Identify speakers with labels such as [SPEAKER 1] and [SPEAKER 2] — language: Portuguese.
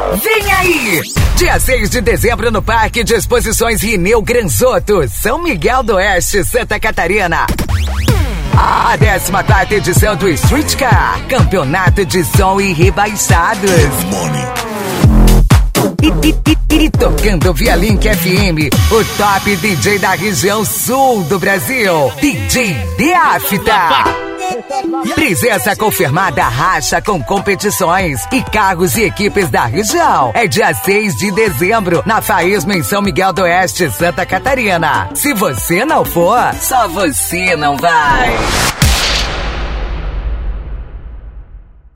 [SPEAKER 1] Vem aí! Dia 6 de dezembro no Parque de Exposições Rineu Granzoto, São Miguel do Oeste, Santa Catarina. A 14ª edição do Street Car, Campeonato de Som e Rebaixados. E tocando via Link FM, o top DJ da região sul do Brasil, DJ Deafta. Presença confirmada, racha com competições e carros e equipes da região. É dia 6 de dezembro, na Faísma, em São Miguel do Oeste, Santa Catarina. Se você não for, só você não vai.